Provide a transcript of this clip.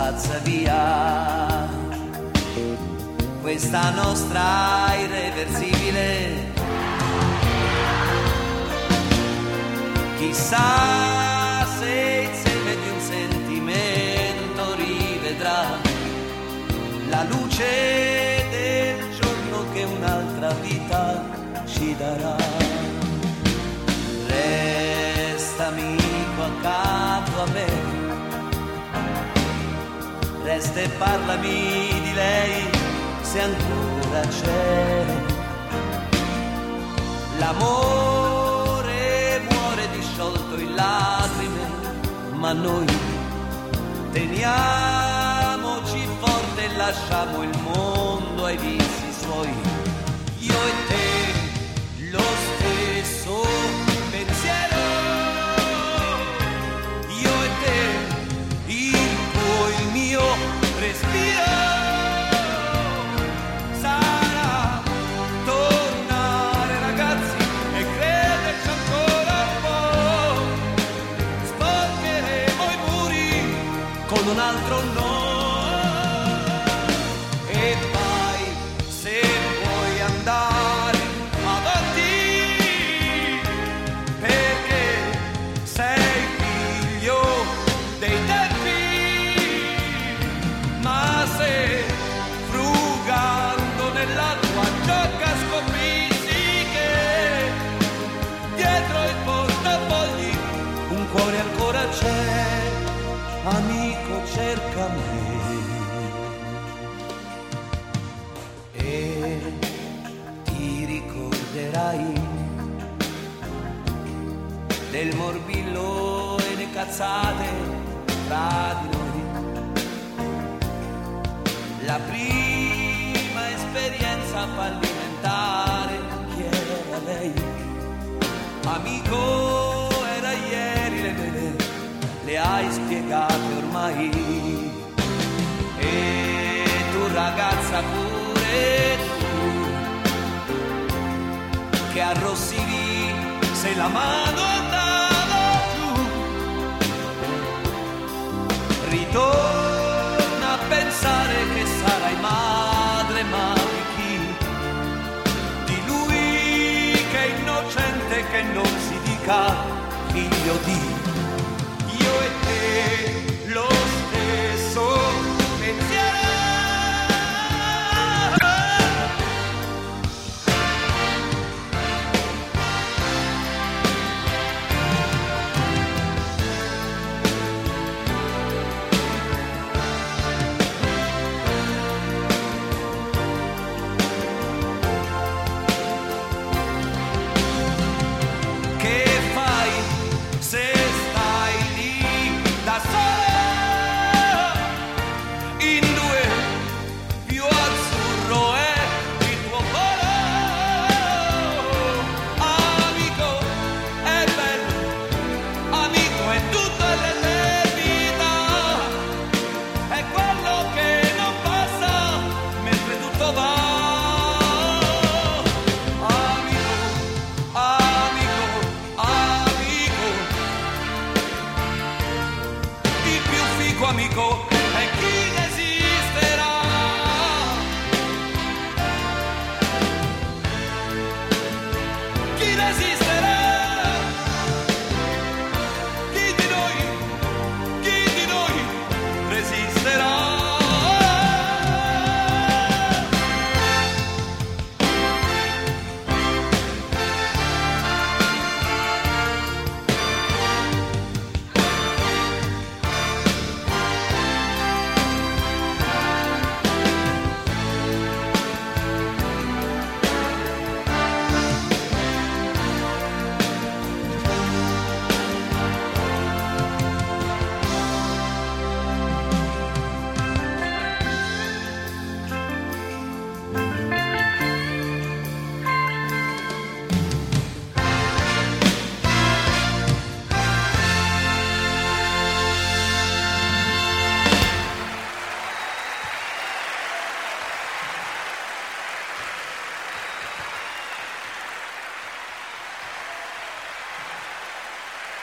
spazza via questa nostra irreversibile. Chissà se il seme di un sentimento rivedrà la luce del giorno che un'altra vita ci darà. Resta amico accanto a me, resta e parlami di lei se ancora c'è. L'amore muore disciolto in lacrime, ma noi teniamoci forte e lasciamo il mondo ai vizi suoi. Io e te lo stesso pensiero, io e te, il tuo, il mio respiro. Sarà tornare ragazzi e crederci ancora un po'. Sporcheremo i muri con un altro no. E vai se vuoi andare avanti, perché sei figlio dei tempi, ma se frugando nella tua giacca scoprissi che dietro il portafogli un cuore ancora c'è, amico cerca me. E ti ricorderai del morbillo e le cazzate tra di noi, la prima esperienza fallimentare. Chi era lei? Amico, era ieri, le hai spiegate ormai. E tu ragazza pure tu, che arrossivi se la mano andava giù. Ritorna a pensare che sarai madre, ma di chi? Di lui che è innocente, che non si dica figlio di. Io e te lo stesso pensiero. Che fai se stai lì da sola? In due più azzurro è il tuo volo. Amico è bello, amico è tutto e l'eternità. È quello che non passa mentre tutto va. Amico, amico, amico, il più fico amico.